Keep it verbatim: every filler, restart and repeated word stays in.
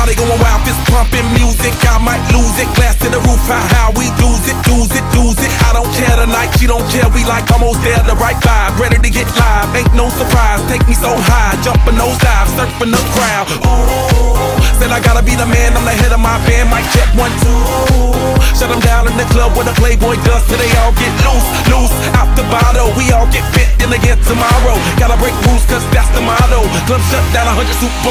Party going wild, fist pumping music, I might lose it. Glass to the roof, how, how we lose it, lose it, lose it. I don't care tonight, she don't care, we like almost there, the right vibe. Ready to get live, ain't no surprise. Take me so high, jumping those dives, surfing the crowd. Ooh, said I gotta be the man, I'm the head of my band. Mic check one, two. Shut them down in the club where the Playboy does, till they all get loose, loose. Out the bottle, we all get fit in again tomorrow. Gotta break rules, cause that's the motto. Club shut down, a hundred super